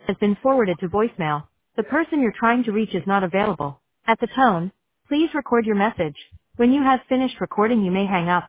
has been forwarded to voicemail. The person you're trying to reach is not available. At the tone, please record your message. When you have finished recording, you may hang up.